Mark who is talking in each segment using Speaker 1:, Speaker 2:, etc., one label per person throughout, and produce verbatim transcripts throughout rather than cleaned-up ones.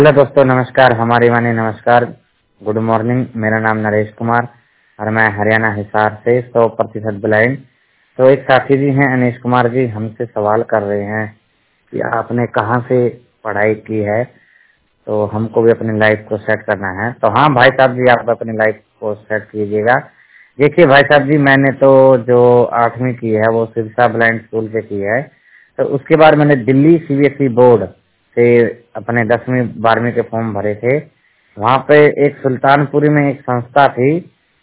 Speaker 1: Hello दोस्तों, नमस्कार। हमारी वाणी नमस्कार। Good morning. मेरा नाम नरेश कुमार और मैं हरियाणा हिसार से सौ प्रतिशत ब्लाइंड। तो एक साथी जी हैं अनीश कुमार जी, हमसे सवाल कर रहे हैं कि आपने कहाँ से पढ़ाई की है, तो हमको भी अपनी लाइफ को सेट करना है। तो हाँ भाई साहब जी, आप अपनी लाइफ को सेट कीजिएगा। देखिए भाई साहब जी, मैंने तो जो आठवीं की है वो सिरसा ब्लाइंड स्कूल से की है। तो उसके बाद मैंने दिल्ली सीबीएसई बोर्ड से अपने दसवीं बारहवीं के फॉर्म भरे थे। वहाँ पे एक सुल्तानपुरी में एक संस्था थी,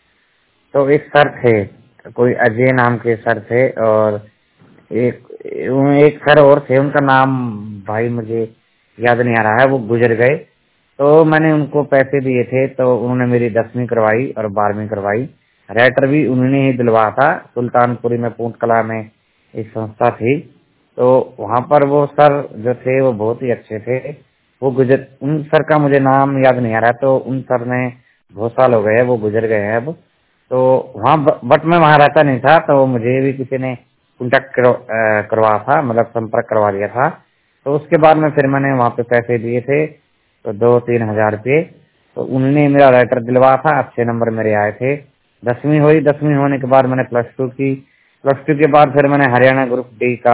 Speaker 1: तो एक सर थे, कोई अजय नाम के सर थे, और एक एक सर और थे, उनका नाम भाई मुझे याद नहीं आ रहा है, वो गुजर गए। तो मैंने उनको पैसे दिए थे, तो उन्होंने मेरी दसवीं करवाई और बारहवीं करवाई। राइटर भी उन्होंने ही दिलवाया था। सुल्तानपुरी में पूंट कला में एक संस्था थी, तो वहाँ पर वो सर जो थे वो बहुत ही अच्छे थे। वो गुजर उन सर का मुझे नाम याद नहीं आ रहा, तो उन सर ने बहुत साल हो गए, वो गुजर गए हैं अब। तो वहाँ बट मैं वहाँ रहता नहीं था, तो मुझे भी किसी ने कॉन्टेक्ट करवा था, मतलब संपर्क करवा दिया था। तो उसके बाद में फिर मैंने वहाँ पे पैसे दिए थे, तो दो तीन हजार रुपये। तो उन्होंने मेरा राइटर दिलवाया था, अच्छे नंबर मेरे आए थे। दसवीं हुई, दसवीं होने के बाद मैंने प्लस टू की। प्लस टू के बाद फिर मैंने हरियाणा ग्रुप डी का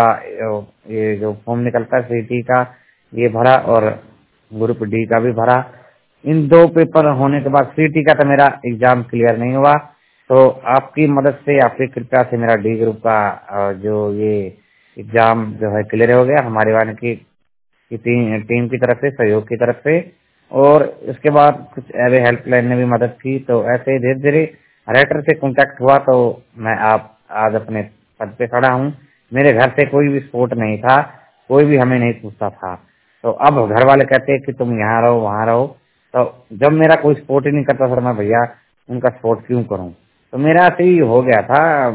Speaker 1: ये जो फॉर्म निकलता है सीटी का, ये भरा, और ग्रुप डी का भी भरा। इन दो पेपर होने के बाद सीटी का तो मेरा एग्जाम क्लियर नहीं हुआ। तो आपकी मदद से, आपकी कृपया से मेरा डी ग्रुप का अ, जो ये एग्जाम जो है क्लियर हो गया, हमारे वाले की की टीम टीम की तरफ से, सहयोग की तरफ से। और उसके बाद कुछ एवे हेल्पलाइन ने भी मदद की। तो ऐसे ही धीरे धीरे राइटर से कांटेक्ट हुआ, तो मैं आप आज अपने पद पे खड़ा हूँ। मेरे घर से कोई भी सपोर्ट नहीं था, कोई भी हमें नहीं पूछता था। तो अब घर वाले कहते हैं कि तुम यहाँ रहो, वहाँ रहो। तो जब मेरा कोई सपोर्ट ही नहीं करता सर, मैं भैया उनका सपोर्ट क्यों करूँ। तो मेरा ऐसे ही हो गया था,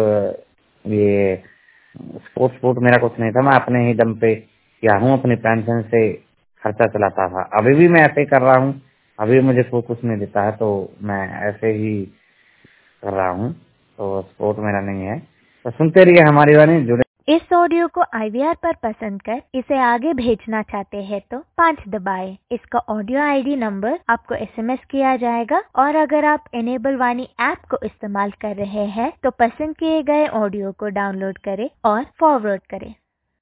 Speaker 1: मतलब ये स्पोर्ट स्पोर्ट मेरा कुछ नहीं था, मैं अपने ही दम पे किया हूँ, अपनी पेंशन से खर्चा चलाता था। अभी भी मैं ऐसे ही कर रहा हूँ, अभी मुझे कोई कुछ नहीं देता है, तो मैं ऐसे ही कर रहा हूँ। तो स्पोर्ट मेरा नहीं है। तो सुनते रहिए हमारी वाणी, जुड़े।
Speaker 2: इस ऑडियो को आई वी आर पर पसंद कर इसे आगे भेजना चाहते हैं तो पाँच दबाएं। इसका ऑडियो आई डी नंबर आपको एस एम एस किया जाएगा, और अगर आप इनेबल वाणी ऐप को इस्तेमाल कर रहे हैं तो पसंद किए गए ऑडियो को डाउनलोड करें और फॉरवर्ड करें।